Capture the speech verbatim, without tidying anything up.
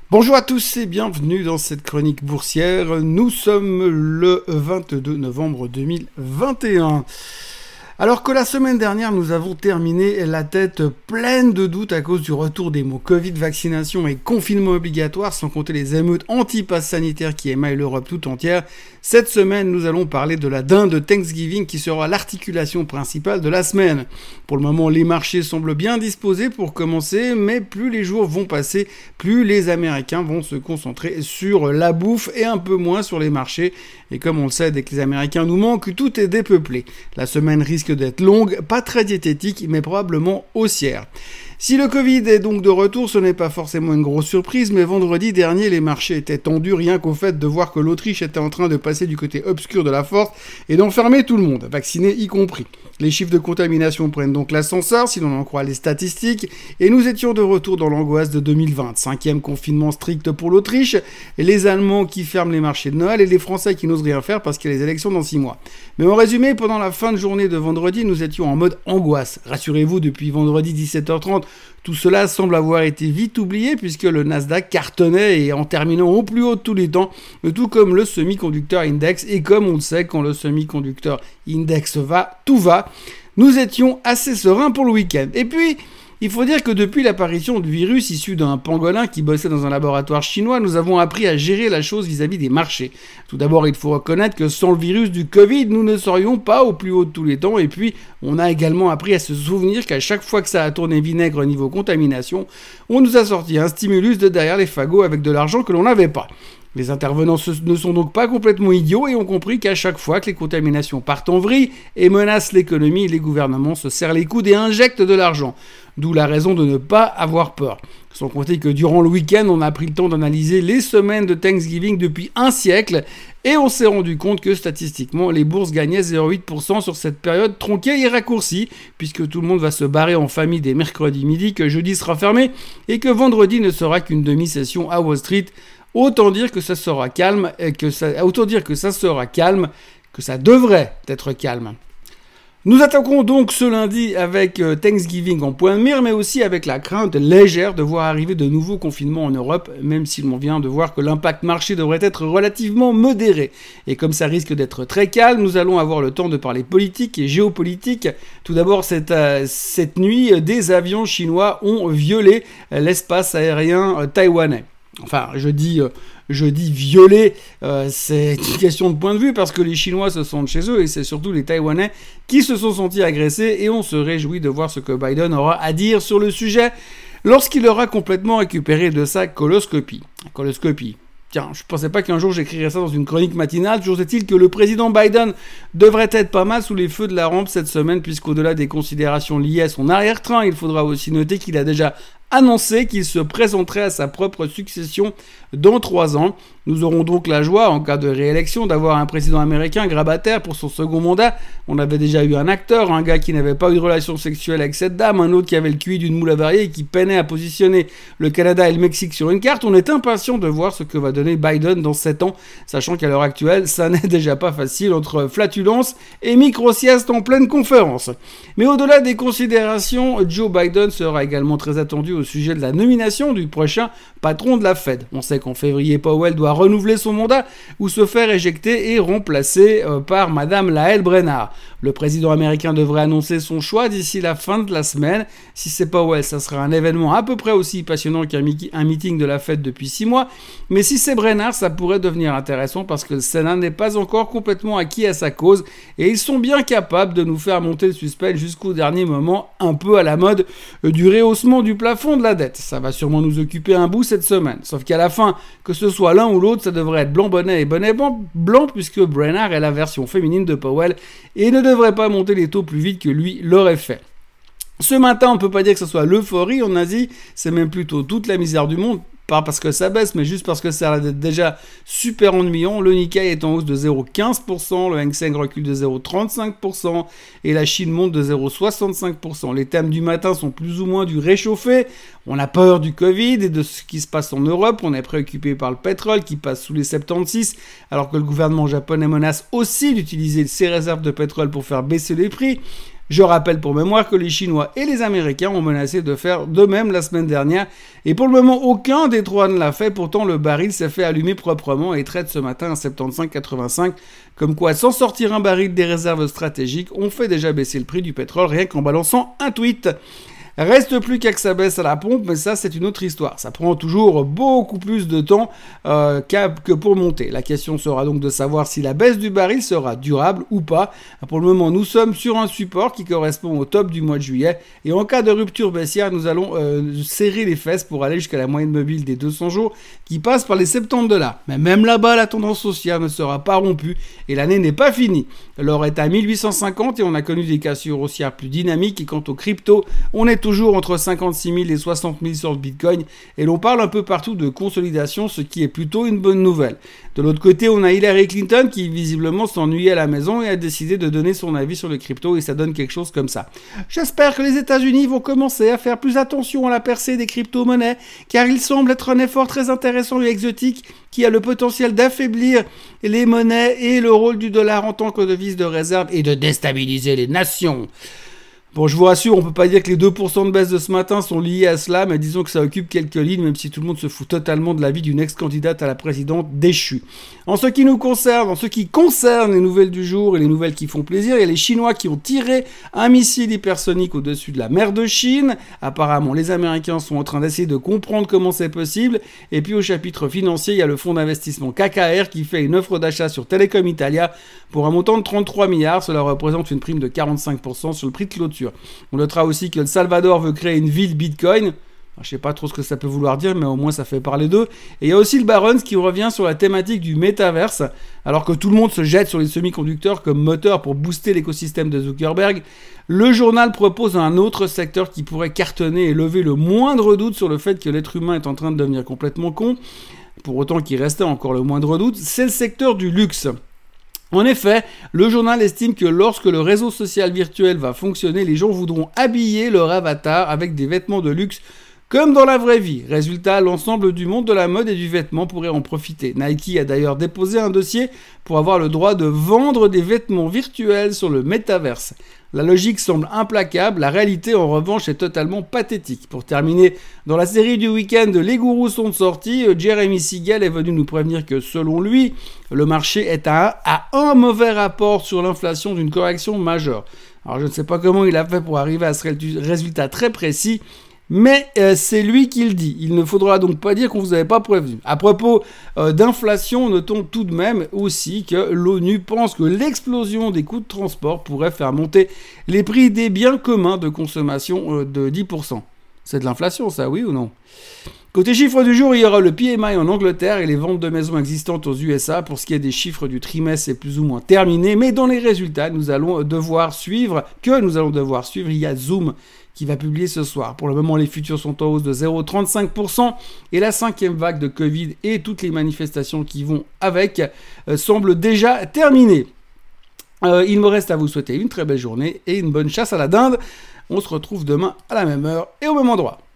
Bonjour à tous et bienvenue dans cette chronique boursière. Nous sommes le vingt-deux novembre deux mille vingt et un. Alors que la semaine dernière, nous avons terminé la tête pleine de doutes à cause du retour des mots Covid, vaccination et confinement obligatoire, sans compter les émeutes anti-pass sanitaire qui émaillent l'Europe tout entière, cette semaine, nous allons parler de la dinde de Thanksgiving qui sera l'articulation principale de la semaine. Pour le moment, les marchés semblent bien disposés pour commencer, mais plus les jours vont passer, plus les Américains vont se concentrer sur la bouffe et un peu moins sur les marchés. Et comme on le sait, dès que les Américains nous manquent, tout est dépeuplé. La semaine risque d'être longue, pas très diététique, mais probablement haussière. Si le Covid est donc de retour, ce n'est pas forcément une grosse surprise, mais vendredi dernier, les marchés étaient tendus rien qu'au fait de voir que l'Autriche était en train de passer du côté obscur de la force et d'enfermer tout le monde, vaccinés y compris. Les chiffres de contamination prennent donc l'ascenseur, si l'on en croit les statistiques, et nous étions de retour dans l'angoisse de deux mille vingt. Cinquième confinement strict pour l'Autriche, et les Allemands qui ferment les marchés de Noël, et les Français qui n'osent rien faire parce qu'il y a les élections dans six mois. Mais en résumé, pendant la fin de journée de vendredi, nous étions en mode angoisse. Rassurez-vous, depuis vendredi dix-sept heures trente, tout cela semble avoir été vite oublié puisque le Nasdaq cartonnait et en terminant au plus haut de tous les temps, tout comme le semi-conducteur index. Et comme on le sait, quand le semi-conducteur index va, tout va. Nous étions assez sereins pour le week-end. Et puis, il faut dire que depuis l'apparition du virus issu d'un pangolin qui bossait dans un laboratoire chinois, nous avons appris à gérer la chose vis-à-vis des marchés. Tout d'abord, il faut reconnaître que sans le virus du Covid, nous ne serions pas au plus haut de tous les temps. Et puis, on a également appris à se souvenir qu'à chaque fois que ça a tourné vinaigre niveau contamination, on nous a sorti un stimulus de derrière les fagots avec de l'argent que l'on n'avait pas. Les intervenants ne sont donc pas complètement idiots et ont compris qu'à chaque fois que les contaminations partent en vrille et menacent l'économie, les gouvernements se serrent les coudes et injectent de l'argent. D'où la raison de ne pas avoir peur. Sans compter que durant le week-end, on a pris le temps d'analyser les semaines de Thanksgiving depuis un siècle et on s'est rendu compte que statistiquement, les bourses gagnaient zéro virgule huit pour cent sur cette période tronquée et raccourcie, puisque tout le monde va se barrer en famille dès mercredi midi, que jeudi sera fermé et que vendredi ne sera qu'une demi-session à Wall Street. Autant dire que ça sera calme, et que ça, autant dire que ça sera calme, que ça devrait être calme. Nous attaquons donc ce lundi avec Thanksgiving en point de mire, mais aussi avec la crainte légère de voir arriver de nouveaux confinements en Europe, même si l'on vient de voir que l'impact marché devrait être relativement modéré. Et comme ça risque d'être très calme, nous allons avoir le temps de parler politique et géopolitique. Tout d'abord, cette, euh, cette nuit, des avions chinois ont violé l'espace aérien taïwanais. Enfin, je dis, euh, je dis violer, euh, c'est une question de point de vue parce que les Chinois se sentent chez eux et c'est surtout les Taïwanais qui se sont sentis agressés et on se réjouit de voir ce que Biden aura à dire sur le sujet lorsqu'il aura complètement récupéré de sa coloscopie. Coloscopie. Tiens, je pensais pas qu'un jour j'écrirais ça dans une chronique matinale. Toujours est-il que le président Biden devrait être pas mal sous les feux de la rampe cette semaine puisqu'au-delà des considérations liées à son arrière-train, il faudra aussi noter qu'il a déjà annoncé qu'il se présenterait à sa propre succession dans trois ans. Nous aurons donc la joie, en cas de réélection, d'avoir un président américain grabataire pour son second mandat. On avait déjà eu un acteur, un gars qui n'avait pas eu de relation sexuelle avec cette dame, un autre qui avait le Q I d'une moule avariée et qui peinait à positionner le Canada et le Mexique sur une carte. On est impatient de voir ce que va donner Biden dans sept ans, sachant qu'à l'heure actuelle, ça n'est déjà pas facile entre flatulence et micro-sieste en pleine conférence. Mais au-delà des considérations, Joe Biden sera également très attendu au sujet de la nomination du prochain patron de la Fed. On sait qu'en février, Powell doit renouveler son mandat ou se faire éjecter et remplacer euh, par Madame Lael Brainard. Le président américain devrait annoncer son choix d'ici la fin de la semaine. Si c'est Powell, ça sera un événement à peu près aussi passionnant qu'un mi- un meeting de la Fed depuis six mois. Mais si c'est Brainard, ça pourrait devenir intéressant parce que le Sénat n'est pas encore complètement acquis à sa cause et ils sont bien capables de nous faire monter le suspense jusqu'au dernier moment, un peu à la mode euh, du rehaussement du plafond de la dette. Ça va sûrement nous occuper un bout cette semaine. Sauf qu'à la fin, que ce soit l'un ou l'autre, ça devrait être blanc bonnet et bonnet blanc puisque Brainard est la version féminine de Powell et ne devrait pas monter les taux plus vite que lui l'aurait fait. Ce matin, on ne peut pas dire que ce soit l'euphorie en Asie, c'est même plutôt toute la misère du monde. Pas parce que ça baisse, mais juste parce que ça a l'air déjà super ennuyant. Le Nikkei est en hausse de zéro virgule quinze pour cent, le Hang Seng recule de zéro virgule trente-cinq pour cent et la Chine monte de zéro virgule soixante-cinq pour cent. Les thèmes du matin sont plus ou moins du réchauffé. On a peur du Covid et de ce qui se passe en Europe. On est préoccupé par le pétrole qui passe sous les soixante-seize, alors que le gouvernement japonais menace aussi d'utiliser ses réserves de pétrole pour faire baisser les prix. Je rappelle pour mémoire que les Chinois et les Américains ont menacé de faire de même la semaine dernière, et pour le moment, aucun des trois ne l'a fait. Pourtant, le baril s'est fait allumer proprement et traite ce matin à soixante-quinze virgule quatre-vingt-cinq. Comme quoi, sans sortir un baril des réserves stratégiques, on fait déjà baisser le prix du pétrole rien qu'en balançant un tweet. Reste plus qu'à que ça baisse à la pompe, mais ça c'est une autre histoire. Ça prend toujours beaucoup plus de temps euh, que pour monter. La question sera donc de savoir si la baisse du baril sera durable ou pas. Pour le moment, nous sommes sur un support qui correspond au top du mois de juillet. Et en cas de rupture baissière, nous allons euh, serrer les fesses pour aller jusqu'à la moyenne mobile des deux cents jours qui passe par les soixante-dix dollars. Mais même là-bas, la tendance haussière ne sera pas rompue et l'année n'est pas finie. L'or est à mille huit cent cinquante et on a connu des cassures haussières plus dynamiques. Et quant aux crypto, on est toujours entre cinquante-six mille et soixante mille sur le Bitcoin et l'on parle un peu partout de consolidation, ce qui est plutôt une bonne nouvelle. De l'autre côté, on a Hillary Clinton qui visiblement s'ennuyait à la maison et a décidé de donner son avis sur le crypto et ça donne quelque chose comme ça. J'espère que les États-Unis vont commencer à faire plus attention à la percée des crypto-monnaies car il semble être un effort très intéressant et exotique qui a le potentiel d'affaiblir les monnaies et le rôle du dollar en tant que devise de réserve et de déstabiliser les nations. Bon, je vous rassure, on peut pas dire que les deux pour cent de baisse de ce matin sont liés à cela, mais disons que ça occupe quelques lignes, même si tout le monde se fout totalement de l'avis d'une ex-candidate à la présidente déchue. En ce qui nous concerne, en ce qui concerne les nouvelles du jour et les nouvelles qui font plaisir, il y a les Chinois qui ont tiré un missile hypersonique au-dessus de la mer de Chine. Apparemment, les Américains sont en train d'essayer de comprendre comment c'est possible. Et puis au chapitre financier, il y a le fonds d'investissement K K R qui fait une offre d'achat sur Telecom Italia pour un montant de trente-trois milliards. Cela représente une prime de quarante-cinq pour cent sur le prix de clôture. On notera aussi que le Salvador veut créer une ville Bitcoin. Alors, je ne sais pas trop ce que ça peut vouloir dire, mais au moins ça fait parler d'eux. Et il y a aussi le Barron's qui revient sur la thématique du métaverse, alors que tout le monde se jette sur les semi-conducteurs comme moteur pour booster l'écosystème de Zuckerberg. Le journal propose un autre secteur qui pourrait cartonner et lever le moindre doute sur le fait que l'être humain est en train de devenir complètement con, pour autant qu'il restait encore le moindre doute, c'est le secteur du luxe. En effet, le journal estime que lorsque le réseau social virtuel va fonctionner, les gens voudront habiller leur avatar avec des vêtements de luxe comme dans la vraie vie. Résultat, l'ensemble du monde de la mode et du vêtement pourrait en profiter. Nike a d'ailleurs déposé un dossier pour avoir le droit de vendre des vêtements virtuels sur le métaverse. La logique semble implacable, la réalité en revanche est totalement pathétique. Pour terminer, dans la série du week-end, les gourous sont de sortie. Jeremy Siegel est venu nous prévenir que selon lui, le marché est à un, à un mauvais rapport sur l'inflation d'une correction majeure. Alors je ne sais pas comment il a fait pour arriver à ce résultat très précis, mais euh, c'est lui qui le dit. Il ne faudra donc pas dire qu'on vous avait pas prévenu. À propos euh, d'inflation, notons tout de même aussi que l'ONU pense que l'explosion des coûts de transport pourrait faire monter les prix des biens communs de consommation euh, de dix pour cent. C'est de l'inflation, ça, oui ou non ? Côté chiffres du jour, il y aura le P M I en Angleterre et les ventes de maisons existantes aux U S A. Pour ce qui est des chiffres du trimestre, c'est plus ou moins terminé. Mais dans les résultats, nous allons devoir suivre, que nous allons devoir suivre, il y a Zoom qui va publier ce soir. Pour le moment, les futurs sont en hausse de zéro virgule trente-cinq pour cent et la cinquième vague de Covid et toutes les manifestations qui vont avec euh, semblent déjà terminées. Euh, il me reste à vous souhaiter une très belle journée et une bonne chasse à la dinde. On se retrouve demain à la même heure et au même endroit.